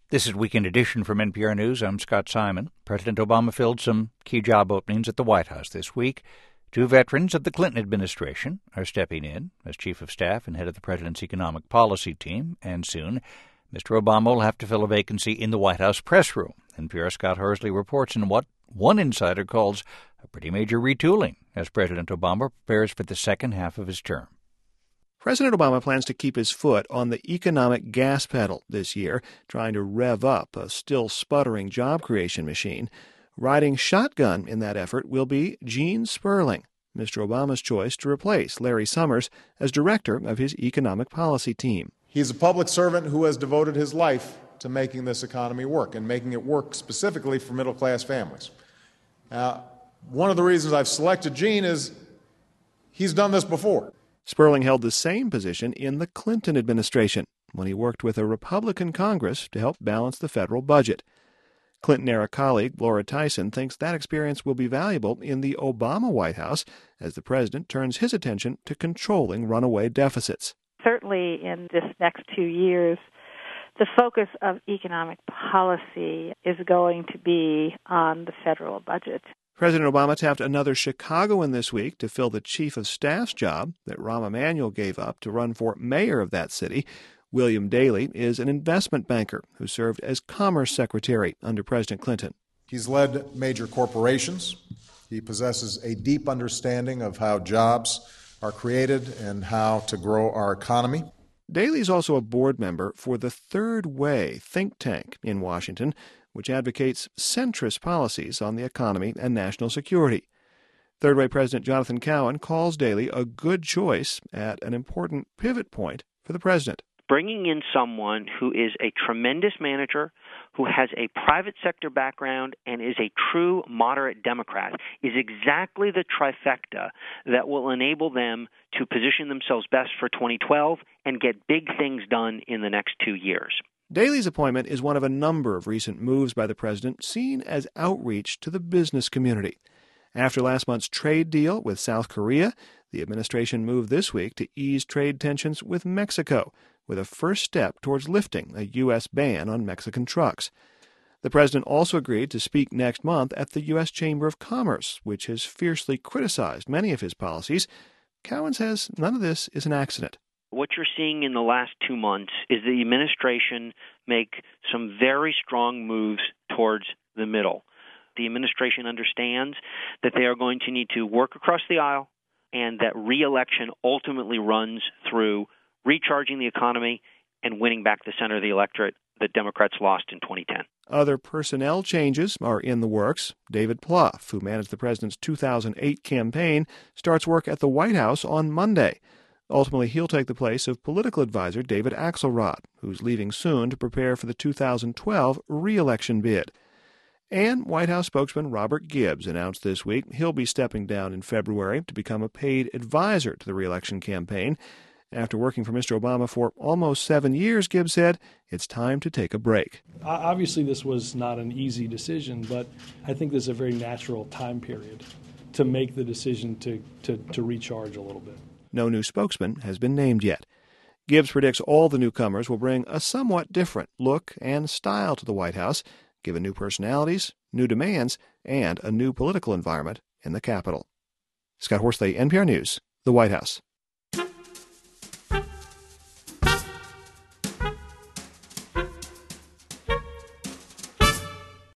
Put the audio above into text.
This is Weekend Edition from NPR News. I'm Scott Simon. President Obama filled some key job openings at the White House this week. 2 veterans of the Clinton administration are stepping in as chief of staff and head of the president's economic policy team. And soon, Mr. Obama will have to fill a vacancy in the White House press room. NPR's Scott Horsley reports on what one insider calls a pretty major retooling as President Obama prepares for the second half of his term. President Obama plans to keep his foot on the economic gas pedal this year, trying to rev up a still sputtering job creation machine. Riding shotgun in that effort will be Gene Sperling, Mr. Obama's choice to replace Larry Summers as director of his economic policy team. He's a public servant who has devoted his life to making this economy work and making it work specifically for middle-class families. One of the reasons I've selected Gene is he's done this before. Sperling held the same position in the Clinton administration when he worked with a Republican Congress to help balance the federal budget. Clinton-era colleague Laura Tyson thinks that experience will be valuable in the Obama White House as the president turns his attention to controlling runaway deficits. Certainly in this next 2 years, the focus of economic policy is going to be on the federal budget. President Obama tapped another Chicagoan this week to fill the chief of staff's job that Rahm Emanuel gave up to run for mayor of that city. William Daley is an investment banker who served as Commerce Secretary under President Clinton. He's led major corporations. He possesses a deep understanding of how jobs are created and how to grow our economy. Daley is also a board member for the Third Way think tank in Washington, which advocates centrist policies on the economy and national security. Third Way President Jonathan Cowan calls Daley a good choice at an important pivot point for the president. Bringing in someone who is a tremendous manager, who has a private sector background, and is a true moderate Democrat is exactly the trifecta that will enable them to position themselves best for 2012 and get big things done in the next 2 years. Daley's appointment is one of a number of recent moves by the president seen as outreach to the business community. After last month's trade deal with South Korea, the administration moved this week to ease trade tensions with Mexico, with a first step towards lifting a U.S. ban on Mexican trucks. The president also agreed to speak next month at the U.S. Chamber of Commerce, which has fiercely criticized many of his policies. Cowan says none of this is an accident. What you're seeing in the last 2 months is the administration make some very strong moves towards the middle. The administration understands that they are going to need to work across the aisle and that re-election ultimately runs through recharging the economy and winning back the center of the electorate that Democrats lost in 2010. Other personnel changes are in the works. David Plouffe, who managed the president's 2008 campaign, starts work at the White House on Monday. Ultimately, he'll take the place of political advisor David Axelrod, who's leaving soon to prepare for the 2012 re-election bid. And White House spokesman Robert Gibbs announced this week he'll be stepping down in February to become a paid advisor to the re-election campaign. After working for Mr. Obama for almost 7 years, Gibbs said, it's time to take a break. Obviously, this was not an easy decision, but I think this is a very natural time period to make the decision to recharge a little bit. No new spokesman has been named yet. Gibbs predicts all the newcomers will bring a somewhat different look and style to the White House, given new personalities, new demands, and a new political environment in the Capitol. Scott Horsley, NPR News, the White House.